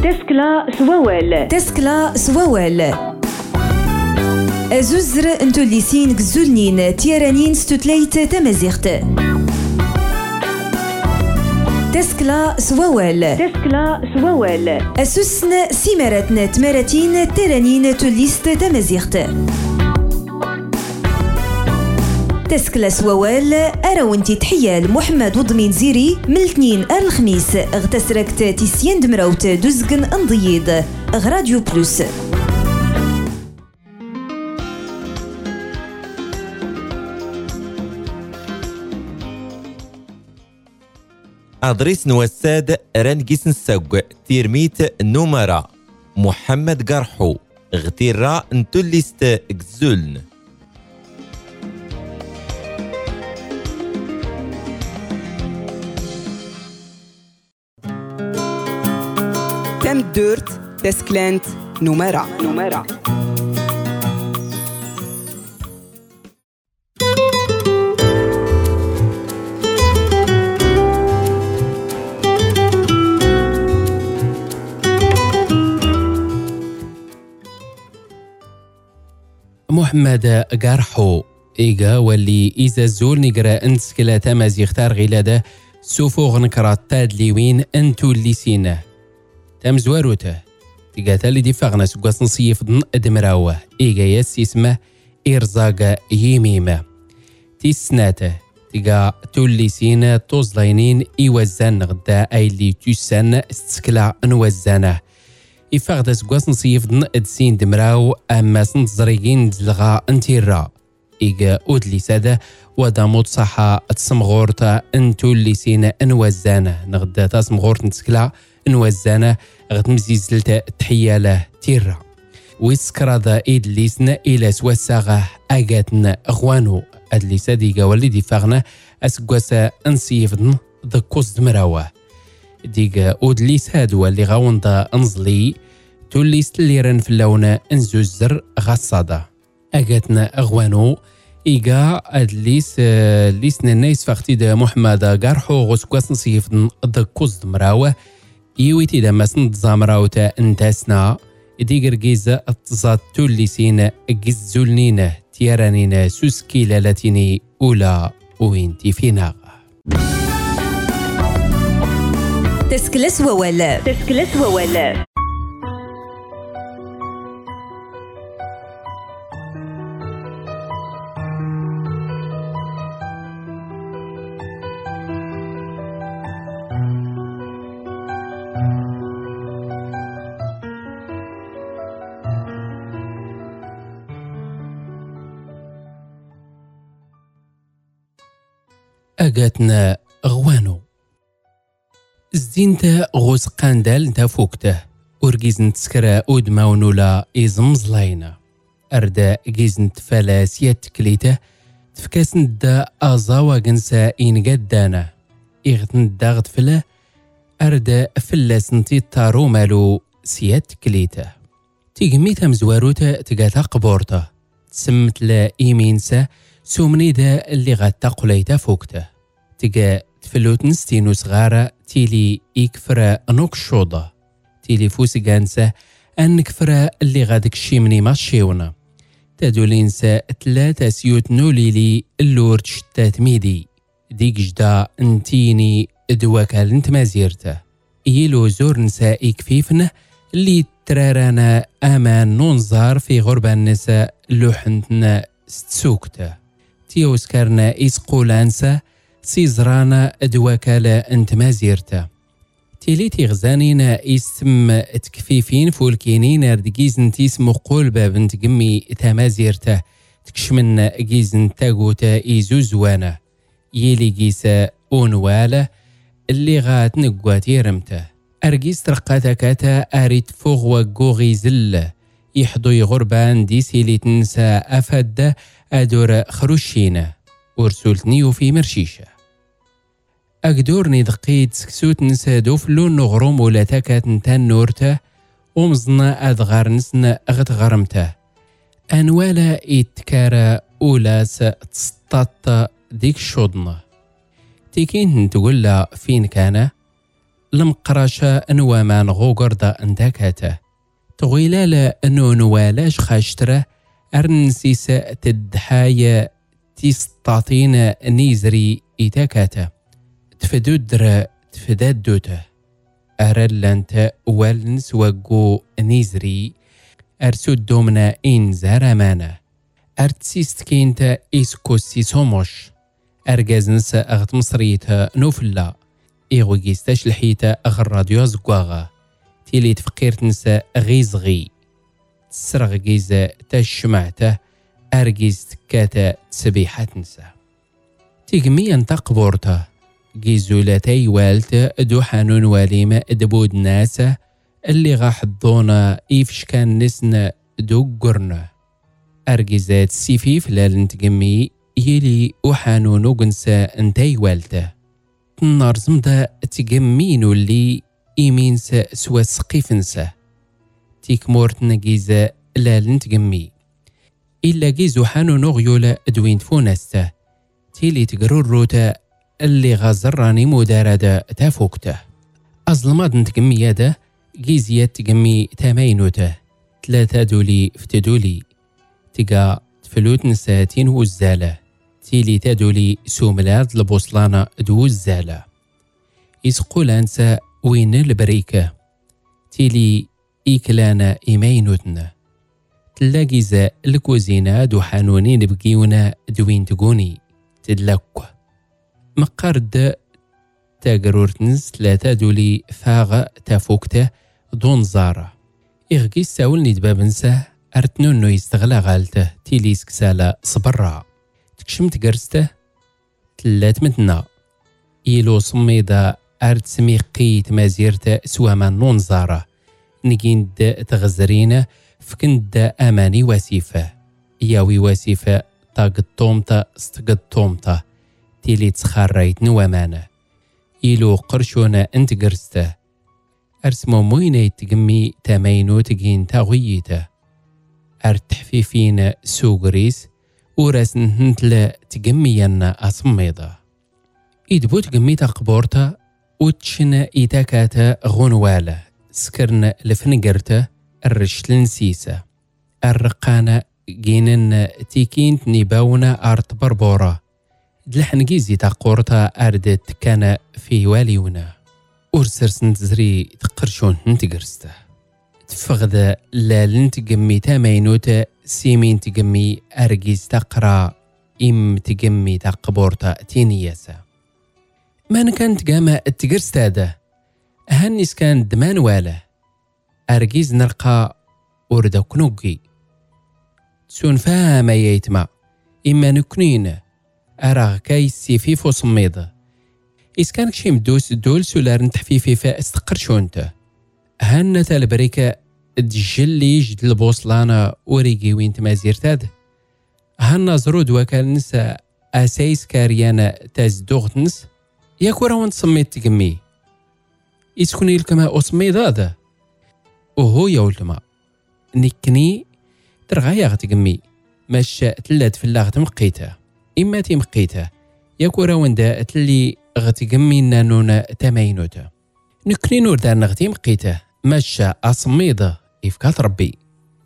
تسكلا سووال. تسكلا سووال. أزوزر انتو الليسين كزولنين تيرانين ستوتليت تمازيغت. تسكلا سووال. تسكلا سووال. أسوسن سيماراتنا تماراتين تيرانين توليست تمازيغت. تسكلا سووال أراونتي تحيال محمد وضمين زيري من الاثنين الخميس اغتسركت تيسيان دمراوت دوزقن انضييد غراديو بلوس. أدريس نوساد رانجيس نسوق تيرميت نومرا محمد قرحو اغتيرا انتوليست اكزولن. تم دورت تسكلانت نومرا. محمد قرحو إيجا واللي إذا زول نقرأ انسكلا تماز يختار غلادة سوفوغ نكرات تادليوين انتو اللي سينه تم زواروته تيغاتا اللي دفاغنا سقواس نصيف ضن ادمراوه إيجا ياس اسمه إرزاق يميمة تيسناته تيغا تولي سينه توزلاينين إيوزان غدا أي اللي تيسان استسكلا نوزانه إفاغدا سقواس نصيف ضن ادسين دمراو أما سنتزريقين دلغا انتيرا إيجا أودلي سادة وداموت صحا تسمغورتا انتو اللي سينا انوزانه نغدا تسمغورت نتسكلا نوزانه غتمزيزلتا تحياله تيرا ويسكرادا إيد ليسنا إلى سواساغه أغاتنا أخوانو أدلي ساديقا واللي دفاغنا أسقواسا انسيفدن ذكوز دمراوه ديقا أودلي سادوا اللي غاوندا انزلي توليست اللي رن في اللون انزوزر غصادا أغاتنا أخوانو إيجا أدليس ليسنا الناس فاختيد محمد قرحو غسكواس نصيفدن ذكوز دمراوه يويتي دما سند زامراوتا انتاسنا ديقر جيزة اتزاد توليسين جزولنين تيرانين سوسكي لالاتيني أولى وينتي فينا. تسكلس وولا. تسكلس وولا. أغاتنا أغوانو زدينتا غوز قاندال نتا فوكته ورقيز نتسكرا أود ماونولا إزمزلاينا أردا قيز نتفالا سيات كليته تفكاس ندا أزاوا قنسا إنقادانا إغت ندا غتفلا أردا فلاس نتي تارو مالو سيات كليته تيقميتا مزواروتا تقاتا قبورتا تسمت لا إيمينسا سومنيدا اللي غاتا قليتا فوكته تقا تفلوت نستينو صغارة تيلي إكفرا نوك شوضة تيلي فوس قانسة أنكفرا اللي غادك شيمني ماشيونا تادولينسا 3 سيوت نوليلي اللورد شتات ميدي ديك جدا انتيني دواكال انت مازيرته يلو زور نسائي كفيفنا اللي ترارانا أمان ننظر في غربة النساء لوحنتنا ستسوكته تيوسكرنا إسقولانسا سيزرانا دواكالا انت مازيرته تيليتي غزانينا اسم تكفيفين فولكينين اردقيز نتيسمو قولبا بنت قمي تمازيرته تكشمنا قيز نتاقوتا إيزوزوانا يلي قيسا أونوالا اللي غات نقواتي رمته أرقيز ترقاتا كاتا أريد فوغ وقوغي زل يحضو يغربان دي سيلي تنسى أفد أدور خروشينا ورسولتني وفي مرشيشة أقدورني دقيت سكسوت نسادو فلون نغرم ولا تاكات نتان نورته ومزنا أدغار نسنا أغد غرمته أنوالا إتكارا أولاس تسطط ديك شضنا تيكين تقول فين كان المقراشة نوامان غوغردا انداكاته تغيلال انو نوالاش خاشتره ارنسيسة تدحايا تيسطاطين نيزري إتاكاته تفدودر تفدادوته أرلانت والنس وقو نيزري أرسود دومنا إن زهرمانا أرتسيست كينتا إسكوسي سوموش أرجازنس أغت مصريتا نوفلا إيغوغيستاش لحيتا أغر راديو زقواغا تيلي تفقير تنسى غيزغي تسرغ جيزة تشمعته أرجيز تكاتا تسبيحة نسى تيجمي أنت قبورتا جيزولتي والت دو حانون واليمة دبود ناسا اللي غاحضونا إيفش كان نسنا دو قرنا أرجيزات سيفيف لالنتجمي يلي وحانونو جنسا انتي والته النار زمدا تجمينو اللي إيمينسا سوا سقيفنسا تيك مورتنا جيزا لالنتجمي إلا جيزو حانونو غيولا دوين فونستا تيلي تقرر روتا اللي غازراني مداردا تافوكته أظلمات نتجمي يادا جيزيات تجمي تامينوته 3 دولي فتدولي تيجا تفلوت نساتين والزالة تيلي تدولي سوملاد لبوصلانا دو الزالة يسقول أنسى وين البريكة تيلي إيكلانا إيمينوتنا تلاقيزا الكوزينة دو حانونين بقيونا دوين تقوني تدلكو مقارد تاقرورتنز 3 دولي فاغ تافوكته دون زارة إغقي ساولني دبابنسا أرتنونو يستغلى غالته تيلي سكسالة صبرا تكشمت قرسته 3 متنا إيلو صميدا أرت سميقي تمازيرته سواما نون زارة نجيند تغزرينه فكند أماني واسيفة ياوي واسيفة طاق الطومتا استقد الطومتا تيلي تسخريت نوامانه إيلو قرشونا انت قرسته أرسمو موينة يتقمي تامينو تقين تاغيته أرتحفيفين سوغريس وراسن هنتلا تقمينا أصميضة إدبو تقمي تقبورتا وتشنا إتاكاتا غنوالا سكرنا لفنقرتا الرشت لنسيسة الرقانا جينن تيكين نباونا أرت بربورا دلحن جيزي تقورتا أردت كان في واليونا ورسرسن تزري تقرشون نتقرسته تفغذ لالن تقمي تامينوتا سيمين تقمي أرجيز تقرا إم تقمي تقبورتا تينياسا من كانت قاما التقرستادا هنس كان دمان والا أرجيز نلقى وردا كنوكي تسون فاما ييتما إما نكنين أراغ كايسي فيفو صميضة إس كانك شي مدوس دول سولار نتحفيفي فاستقرشونتا هانا تالبريكا تجلي جد البوصلانة وريقي وين تمازيرتاد هانا زرود وكال نسا أسايس كاريانا تازدوغتنس ياكورا وانت صميت تقمي يسكني لكما أصميض هذا وهو يولتما نكني ترغايا غتقمي ماشا تلات فلاغ تمقيتا إما تمقيتا ياكورا وندا تلي غتقمي نانونا تماينوتا نكني نور دار نغتي مقيته ماشا أصميضة إفكات ربي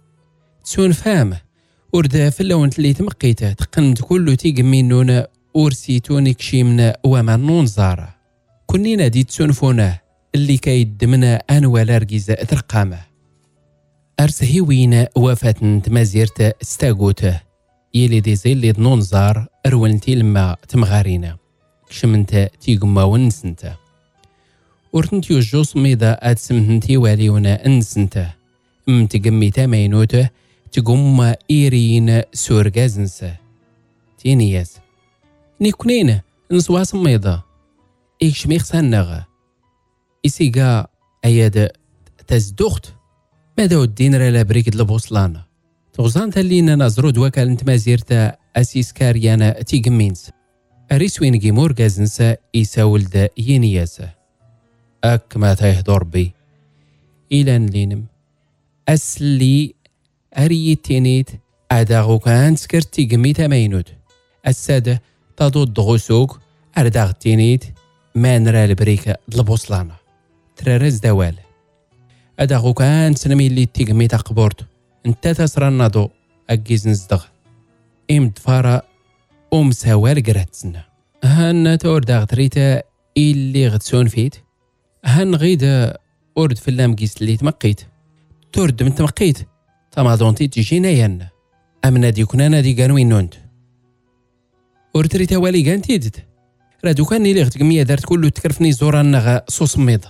تسون فام وردا فلاون تلي تمقيته تقند كلو تيقمي نونا ورسيتوني كشيمنا وما نون زارة كنينا دي تسونفونا اللي كيدمنا أنوالا رقيزة ترقامه أرسهي وين وفات تمازيرته استاقوته يلي دي زي اللي نون زار أرولنتي لما تمغارينا كشمنتا تيقما ونسنتا ورتنتيو جوص ميدا أتسمتنتي واليونا أنسنتا تقمي تامينوته تقوم إيرين سورغازنسا تينياس نيكونين نسواس ميدا إيش ميخ سنغا إسيقا أياد تزدوخت ماذا الدين رلا بريكد لبوصلانا تغزان تلينا نظرو دواكال انتمازيرتا أسيس كاريانا تيقمينس أريسوين جيمور غازنسا إيسا ولدا ينياسا أك ما تيهدور بي إلان لينم أسلي أريتينيت أداغو كان سكرتي قمي تمينود السادة تضد غسوق أرداغ تينيت ما نرى البريكة دلبوصلانا ترارز دوال أداغو كان سنمي اللي تيقمي تقبورت انت تسرى النضو أجيز نزدغ إمد فارا سوال قراتسنا هان تور داغ تريتا اللي غتسون فيت هان غيد أورد في اللام قيس اللي تمقيت تورد من تمقيت تماضونتي تجينا ين أمنا ديكونا نادي قانوين نونت ورتريتا والي قان تيدت رادو كان اللي غتقمية دارت كله تكرفني زوران نغا صوص ميضة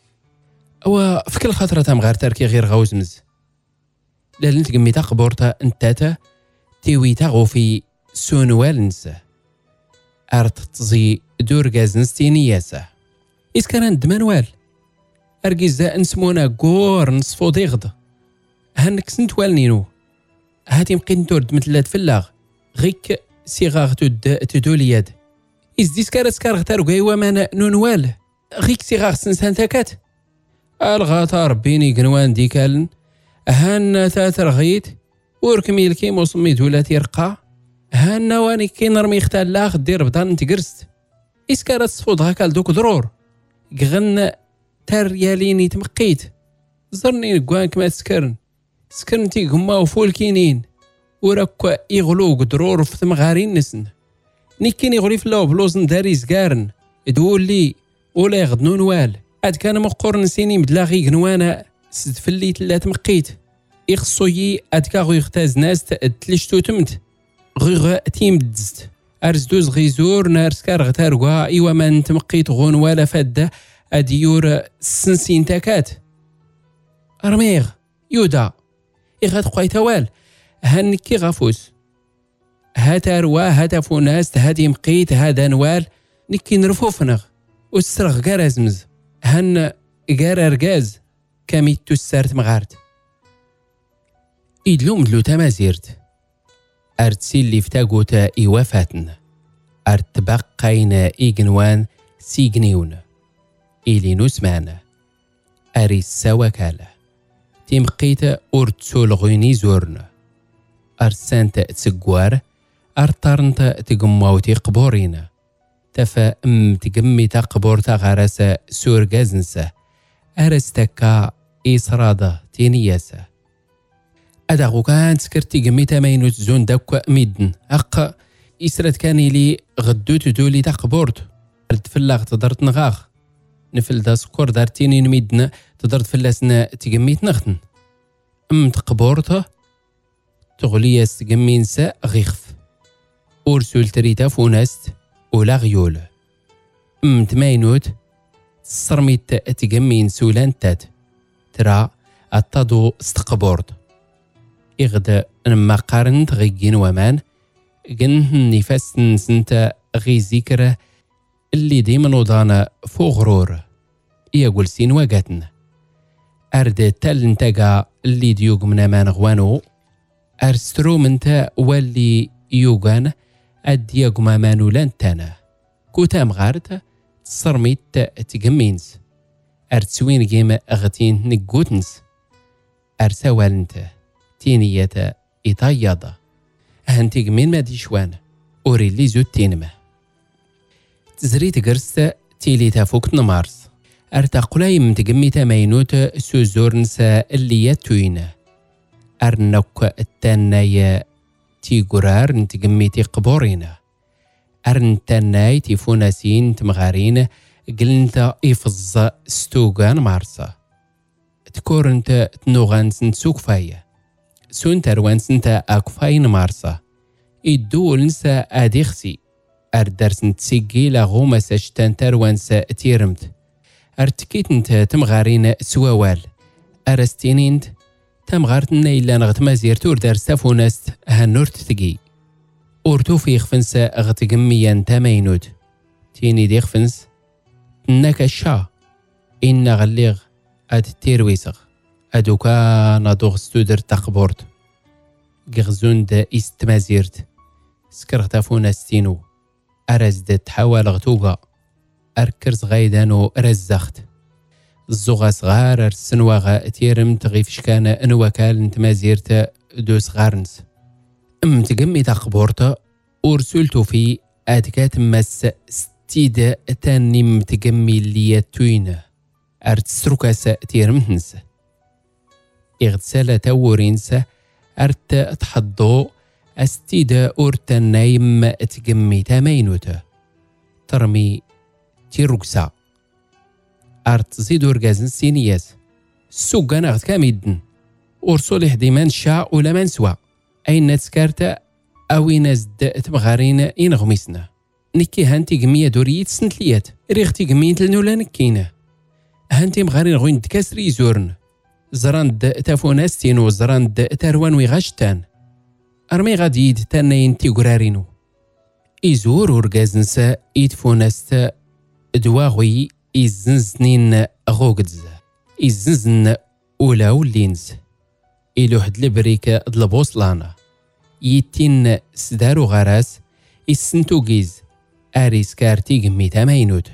أو في كل خطرة تمغار تاركي غير غوزمز لأن تقمي تقبورتا انتاتا تيوي تاغو في سونوال نسا أرت تزي دور غاز نستينياسا إسكان دمانوال أرقيزا نسمونا قور نصفو ديغض هانك سنتوال نينو هاتي مقين تورد مثلات فلاغ غيك سيغاغ تدولياد إزديس كارس كارغتار قايوا مانا نونوال غيك سيغاغ سنسان تاكات الغاطا ربيني قنوان ديكالن هانا تاتر غيت وركميل كيمو صمي دولاتي رقا هانا واني كي نرمي اختال لاغ دير بطان تقرست إسكارت صفود هاكال دوك ضرور غن تار ياليني تمقيت زرني نقوانك ما تسكرن سكرنتي قما وفول كينين وراك يغلو قدرور في تمغارين نسن نيكين يغلي في اللو بلوزن داري زقارن يدول لي ولا يغدنون وال عاد كان مقور نسيني مدلاغي قنوانا سدفلي تلا تمقيت يخصوي عاد كاغو يختاز ناس تلشتو تمت غيغ تيم دزت أرزدوز غيزور نارس كارغ تارغوا إيوا من تمقيت غون ولا فادة أديور سنسين تاكات أرميغ يودا إغاد قويتوال هنكي غفوس هاتاروا هاتفو ناس هادي مقيت هادا نوال نكي نرفوفنغ وسرغ قارزمز هن قار رقاز كاميتو السارت مغارت إدلوم دلو تمازيرت أرتسي اللي فتاقوتا إوافاتن أرتبقين إيقنوان سيقنيون إلي نسمعنا أريسا وكالة تيمقيت أرتسو الغيني زورنا أرسانت تسقوار أرطارنت تقموتي قبورينا تفا تقمي تقبور تغارسا سور غازنسا أرستكا إسرادة تينياسا أداغو كان تسكرتي قمي تماينو تزون داك ميدن أق إسرات كاني لي غدو تدولي تقبورت رد فلاغ تدرت نغاغ نفل دا سكور دارتيني نميدنا تدرت فلاسنا تقمي تنغتن تقبورتا تغلي استقمي نسا غيخف أرسل تريتا فوناست ولا غيول تماينوت صرميت تقمي نسولان تات ترى أتادو استقبورت إغدا نما قارنت غيجين ومان جن نفاس نسنتا غي ذكرى اللي ديما نوضانا فوق غرور يقول سين واقاتنا أرد تال انتاقا اللي ديوق من أمان غوانو أرسترو منتا واللي يوغان أدياق مامانو لانتانا كوتا مغارت صرميت تقمينز أرتسوين جيما أغتين نقوتنز أرسوالنتا تينية إطايادة هانتيق من ما ديشوان أوري اللي زود تينما تزريت قرست تيلي تافوك نمارس أرتاقلاي من تقمي تماينوت سوزور نسا اللي يتوينة أرنوك التانايا تيقرار نتقمي تيقبورينا أرنتاناي تيفوناسين تمغارين قلنتا إفز ستوغان مارسا تكورنت تنوغان سنسوك فايا سون تروان سنتا أكفاين مارسا إدول نسا أديخسي أردرس نتسيقي لغوما ساشتان تروان سا تيرمت أرتكيت نتا تمغارين سووال أرستينينت تمغارتنا إلا نغت مازيرت وردرس تافوناست هنورت تقي أورتو في خفنسا غتقميان تامينوت تيني دي خفنس تناك الشا إنا غليغ أد تيرويسغ أدوكا نادوغ ستودر تقبورت غزون دا إستمازيرت سكرغ تافوناستينو أرزدت تحاول غتوغا أركرز غايدانو رزخت الزوغا صغار السنواغا تيرمت غيفشكان انوكال نتمازيرت دو صغارنس تقمي تقبورتا ورسلتو في أدكات مس ستيد تاني متقمي اللي توينه أرتسركاس تيرمتنس إغتسالة تورينس أرت تحضو أستيدا أورتا نايم تقمي تامينوتا ترمي تيروكسا أرت زيدو رقازن سينياس السوقان أغت كاميدن أرسولي حديمان شا ولا منسوا أين نتسكارتا أوي نزد تبغارين إنغميسنا نكي هانتي قمية دوريت سنتليات ريختي قمية تلنولا نكينا هانتي مغارين غوين دكاسري زورن زراند تافوناستين وزراند تاروان ويغاشتان أرمي غادي يد تانين تيقرارينو إزور ورقازنسا إدفوناست دواغوي إزنزنين غوغدز إزنزن أولا ولينز إلو حد البريك دلبوصلانا يتين سدارو غراس إسنتو جيز أريس كارتي قمي تامينوت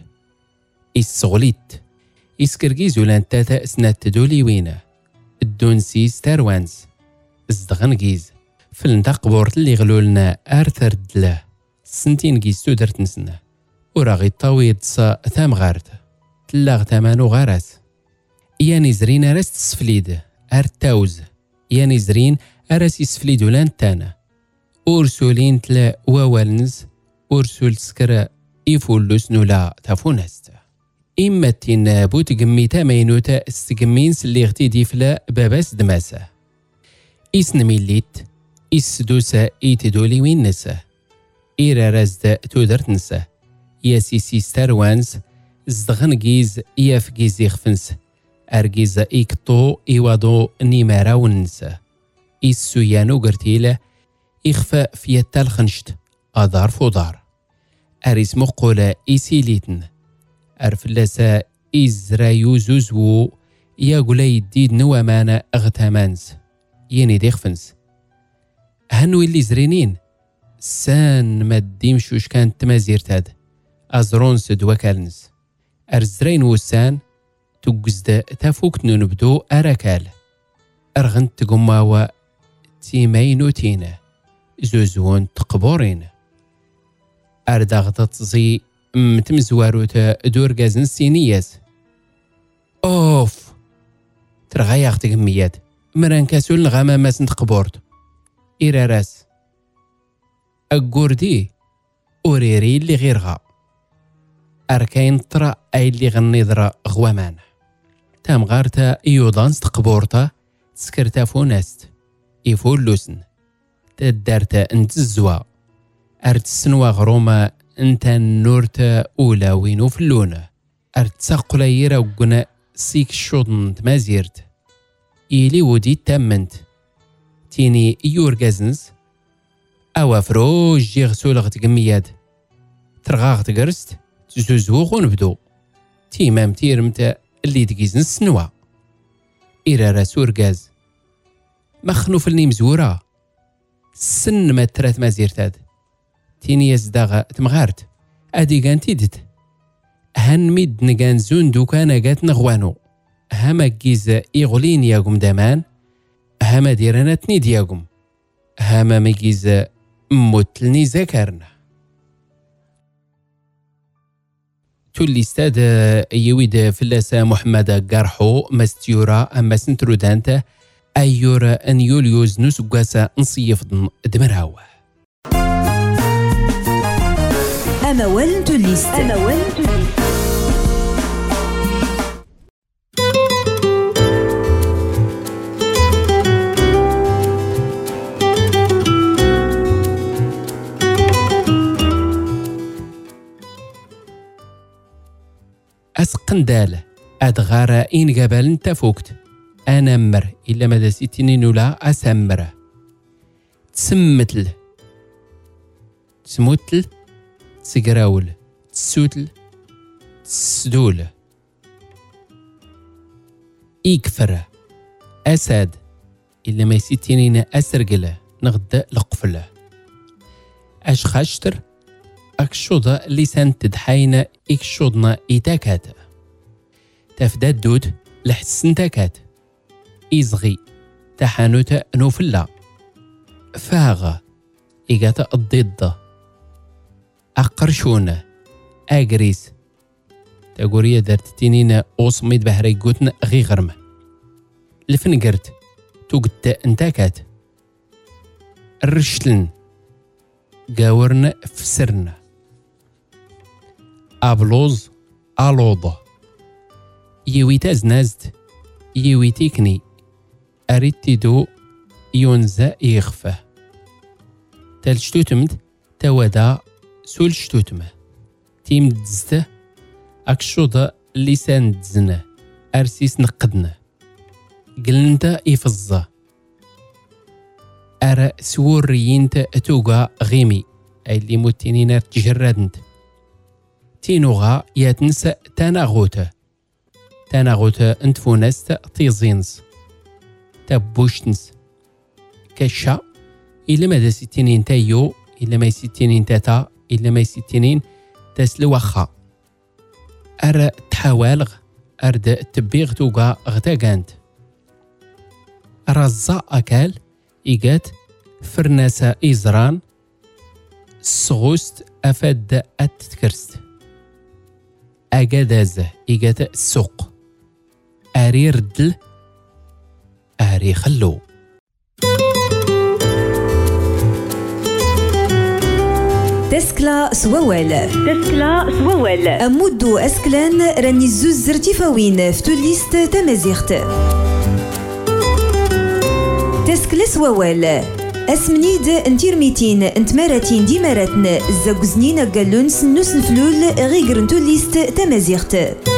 إسغليت إسكرجيزو لان تاتا سنات دولي وينا الدونسيس تاروانز ازدغن جيز فلنتاق بورت اللي غلولنا آرثر دله سنتين جيز تودرت نسنا وراغي طاويد صا ثام غارت تلاغ تامانو غاراس ياني زرين أراس تسفليد أرتاوز ياني زرين أراس يسفليد ولان تانا أرسولين تلا ووالنز أرسول سكرا إفولوس نولا تافونست إما تين بوت قمي تامينوتا استقمينس اللي اغتيدي فلا باباس دماسة إسن ميليت إسدوسا إيتدولي وين نسا إيرا رازدا تودرت نسا ياسيسي ستاروانز زدغن جيز إياف جيز يخفنس أرجيزا إيكتو إيوادو نيمارا ونسا إسو يانو قرتيلا إخفى في التالخنشت أدار فودار أريس مقولة إيسيليتن أرفلسا إزرايو زوزو ياقولي يديد نوامانا أغتامانز يني ديخفنس هنو اللي زرينين سان ما ديمشوش كانت تمازيرتاد أزرونس دواكالنس أرزرين وسان تقزد تافوكت نبدو أراكال أرغنت تقماوا تيمينو تينا زوزون تقبورين أرداغ تزي متمزواروتا دور غازن سينياس أوف ترغاياغ تقميات مران كاسول نغاما ماسن تقبورت إيراراس أقوردي أوريري اللي غيرغا أركاين طرا أي اللي غنيضرا غوامان تام غارتا يودانس تقبورتا تسكرتا فوناست إفولوسن تدارتا انت الزوا أرتسنوا غروما انت نورتا أولا وينو فلونا أرتساقلا يراوغنا سيك شوضن تمازيرت إيلي ودي تامنت تيني يورغازنز أوا فروج جيغسولغ تقمياد ترغاغ تقرست تزوزوغ ونبدو تيمام تيرمتا اللي تقيزن السنوا إرارا سورغاز مخنوف اللي مزورا سن ما ترات مازيرتاد تيني يزداغ تمغارت أدي كان تيدت هن ميد نغان زون دوكانا قات نغوانو هما جيز إغلين ياقم دامان هما ديرانتني دياقم هما مجيز متلني ذكرنا تولي استاد يويد فلاسة محمد قرحو مستيورا أما سنترو دانتا أيورا أن يوليوز نسقاسا نصيفضن دمراوه أما ولن توليست أسقندال أدغارا إن قبل انت فوكت أنا مر إلا ماذا سيتنين ولا أسمر تسمتل تسموتل تسقراول تسوتل تسدول إيكفر أساد إلا ما سيتنين أسرقله نغدا لقفله أشخاشتر أكشوضة لسان تدحين إكشوضنا إتاكات تفدا الدود لحسن تاكات إزغي تحانوت نوفلا فاغ إيقاتا الضد أقرشون أجريس تاقوريا دارت تينين أوصميد بحري قوتن غي غرم الفنقرت توقت انتاكات الرشلن قاورن فسرن أبلوز ألوض يويتا زنازد يويتيكني أريتيدو يونزا يغفى تلشتوتمد تودا سول شتوتمه تيم دزته أكشوض لسان دزنه أرسيس نقدنه قلنتا يفزه أرى سوريينت توقع غيمي أي اللي موتينينا تجردنت تينوغا ياتنس تاناغوتا انتفونست تيزينز تبوشتنس كشا إلا ما دا ستينين تايو إلا ما ستينين تاتا إلا ما ستينين تسلوخا أرى تحاولغ أرد تبيغ توقع غتاقانت رزا أكال إيجات فرناسا إزران سغوست أفاد أتتكرست أجادازه إيجات السوق أري ردل أري خلو تسكلا سووال أمودو أسكلان راني زوز زرتيفاوين فتوليست تمازيغت تسكلا سووال أسمنيد انتيرميتين انتماراتين ديماراتن زاقوزنين قالون سنوس نفلول غيقر نتوليست تمازيغت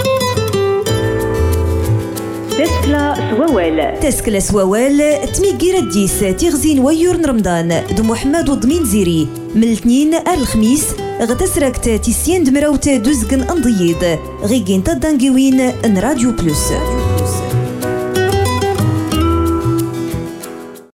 تسكلا سووال تميقي رديس تيغزين ويور رمضان دو محمد وضمين زيري من الاثنين الخميس غتسركت تيسيان دمراوت دوزقن انضيض غيقين تدانقوين ان راديو بلوس